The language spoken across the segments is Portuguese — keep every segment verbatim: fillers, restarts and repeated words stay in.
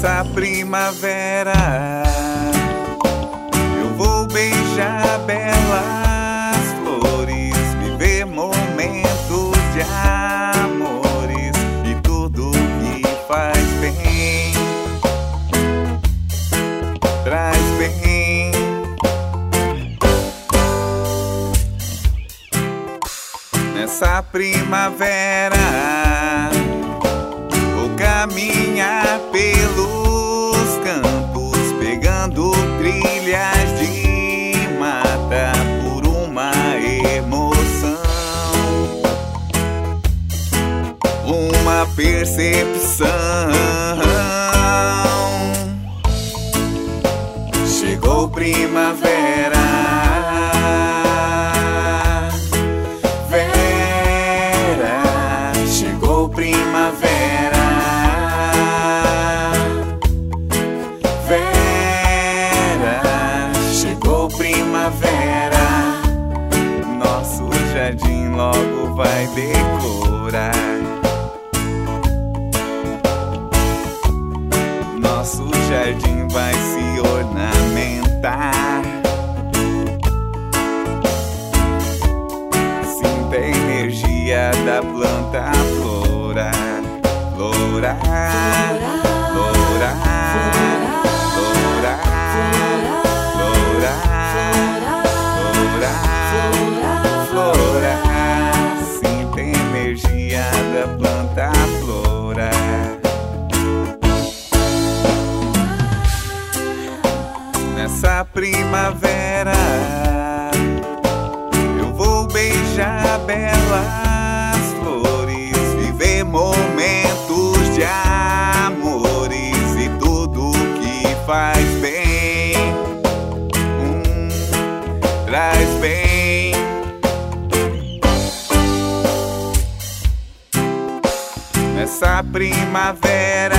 Nessa primavera eu vou beijar belas flores, viver momentos de amores e tudo que faz bem, traz bem. Nessa primavera vou caminhar pelos campos, pegando trilhas de mata por uma emoção, uma percepção. Chegou primavera, primavera, Vera, chegou primavera, nosso jardim logo vai decorar, nosso jardim vai se ornamentar. Sinta a energia da planta flora, flora, flora, flora, flora, flora, flora. Sinta a energia da planta flora. Nessa primavera eu vou beijar belas flores, viver momentos de amores e tudo que faz bem, hum, traz bem. Nessa primavera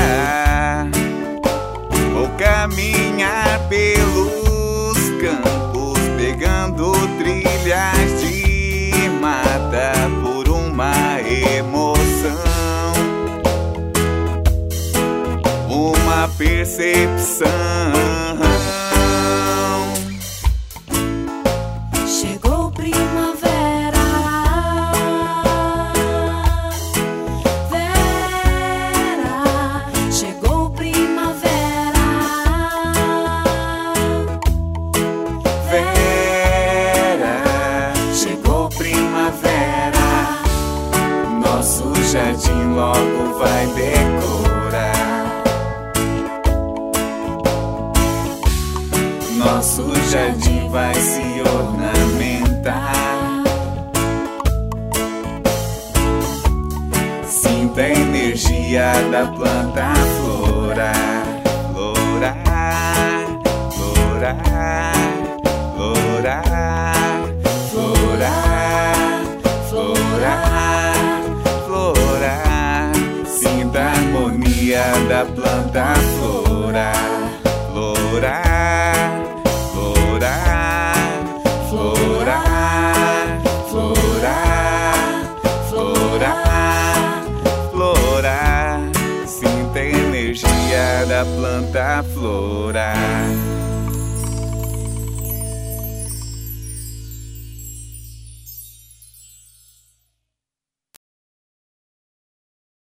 vou caminhar pelos campos, pegando trilhas de mata por uma emoção, uma percepção. Chegou primavera, Vera, chegou primavera, Vera, chegou primavera, nosso jardim logo vai decorar, nosso jardim vai se ornamentar. Sinta a energia da planta flora, flora, flora, flora, flora, flora, flora. Sinta a harmonia da planta flora, flora, flora, flora, flora, flora, flora. Sinta a energia da planta flora.